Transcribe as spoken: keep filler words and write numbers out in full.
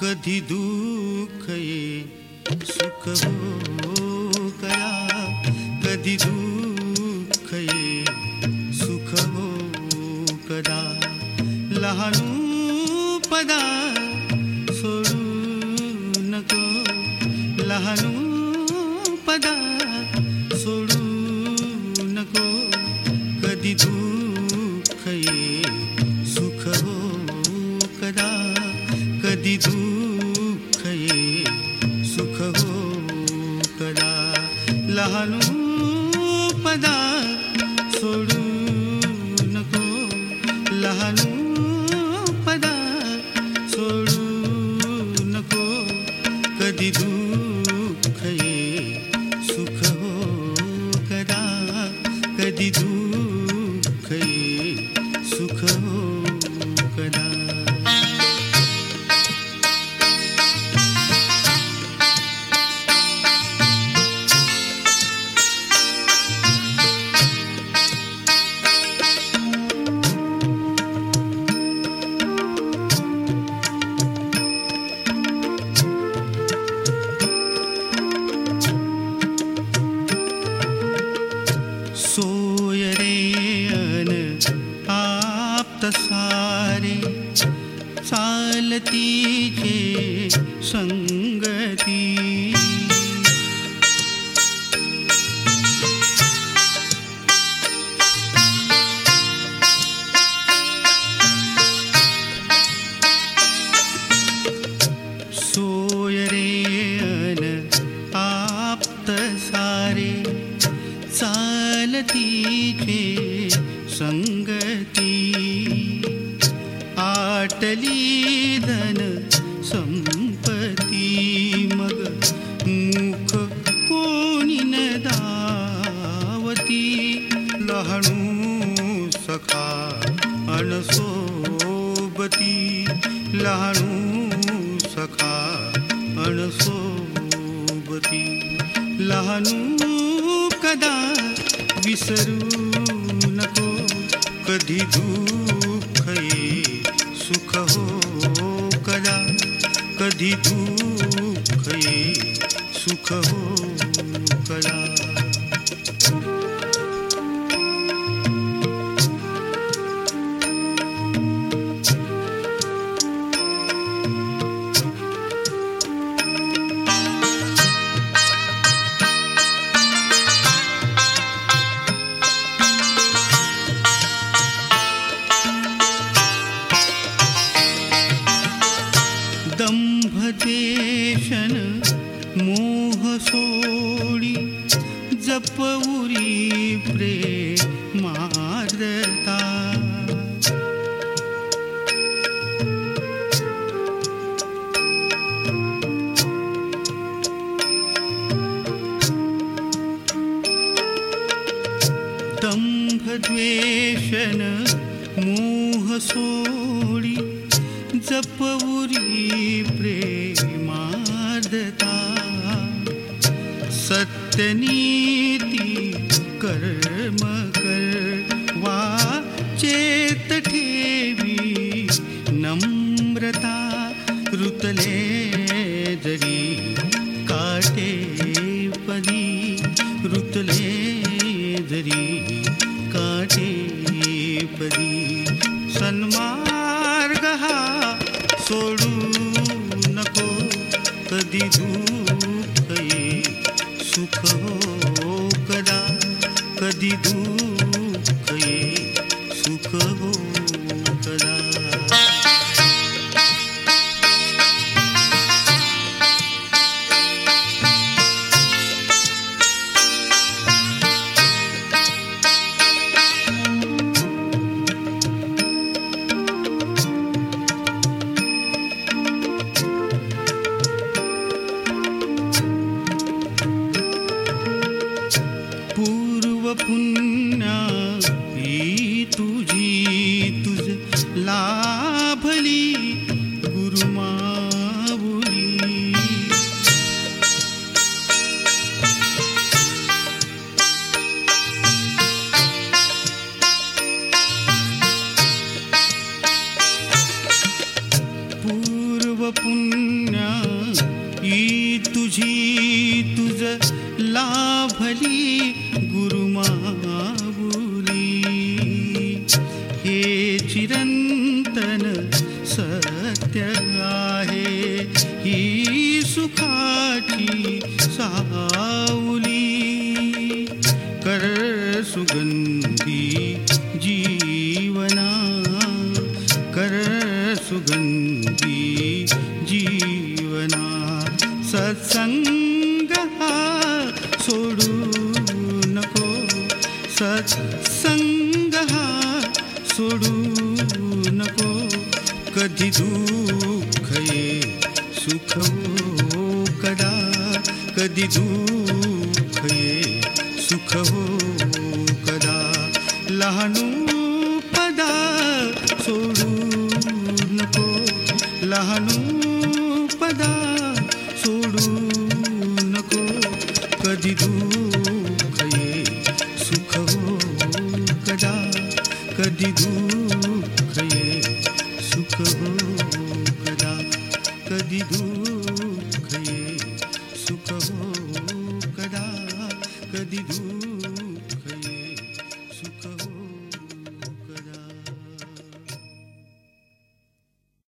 कधी दुःख ये सुख हो करा, कधी दुःख ये सुख हो करा. लहानू पदा सोडू नको, लहानू पदा सोडू नको. कधी दुःख ये सुख हो करा, कधी दुःख ये सुख हो करा. लहानू पदा सोडू नको, लहानू पदा सोडू नको. कधी दुःख ये सुख हो करा, कधी दुःख ये सुख हो करा. सोय रे अन आप्त सारे, चालतीचे संगती. सोय रे अन आप्त सारे, चालतीचे संगती. आटली धन संपत्ती, मग मुख कोणी न दावती. लहानू सखा अनसोबती, लहानू सखा अनसोबती. लहानू कदा विसरू नको, कधी दुःख ये सुख हो करा, कधी दुःख ये सुख हो करा. दंभ देशन मोह सोडी, जपउरी प्रेमार्द्रता. दंभ द्वेषन मोह सोडी, जपउरी प्रेमार्द्रता. सत्यनीती कर्म कर, वा चेत ठेवी नम्रता. रुतले जरी काटे पदी, रुतले जरी काटे पदी. सन्मार्ग हा सोडू नको, कधी दुःख ये सुख हो करा, कधी दुःख ये सुख हो करा. पुण्या ही तुझी तुझ लाभली गुरुमाऊली. पूर्व पुण्य तुझी तुझ लाभली गुरुमाऊली. हे चिरंतन सत्य आहे ही सुखाची सावली. कर सुगंधी जीवना कर सुगंधी जीवना. सत्संग हा सोडू नको सत्संग हा सोडू नको. कधी दुःख ये सुख हो कदा कधी दुःख ये सुख हो कदा. लहानू पदा सोडू नको लहानू पदा सोडू नको. कधी दुःख ये सुख हो कदा कधी दुःख ये सुख हो कदा कधी दुःख ये सुख हो कदा कधी दुःख